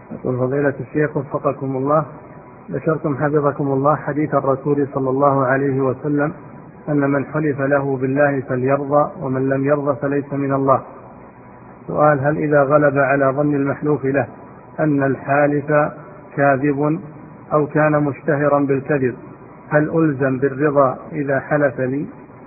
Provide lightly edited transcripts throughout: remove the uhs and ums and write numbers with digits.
يقول فضيلة الشيخ وفقكم الله، ذكرتم حفظكم الله حديث الرسول صلى الله عليه وسلم أن من حلف له بالله فليرضى ومن لم يرضى فليس من الله. سؤال: هل إذا غلب على ظن المحلوف له أن الحالف كاذب أو كان مشتهرا بالكذب، هل ألزم بالرضا إذا حلف لي؟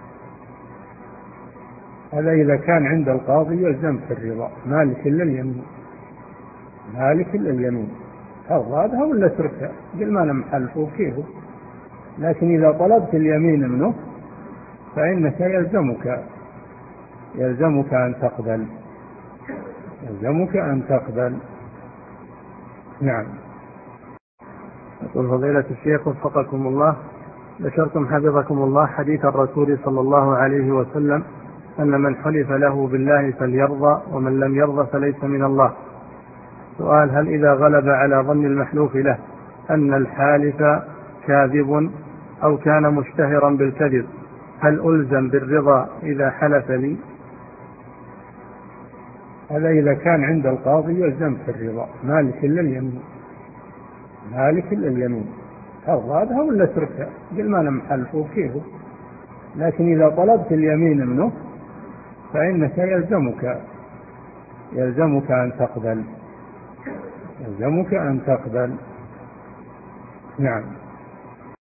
هذا إذا كان عند القاضي يلزم في الرضا، مالك إلا اليمين، مالك إلا اليمين، هذا ولا تركها قل ما لم حلفه كيفه. لكن إذا طلبت اليمين منه فإنك يلزمك أن تقبل، يلزمك أن تقبل. نعم. يقول فضيلة الشيخ وفقكم الله، ذكرتم حفظكم الله حديث الرسول صلى الله عليه وسلم أن من حلف له بالله فليرضى ومن لم يرضى فليس من الله. سؤال: هل إذا غلب على ظن المحلوف له أن الحالف كاذب أو كان مشتهرا بالكذب، هل ألزم بالرضا إذا حلف لي؟ هذا إذا كان عند القاضي يلزم في الرضا، مالك إلا اليمين، مالك إلا اليمين، هذا ولا تركها قل ما لم حلفه كيفه. لكن إذا طلبت اليمين منه فإنك يلزمك أن تقبل، يلزمك أن تقبل. نعم.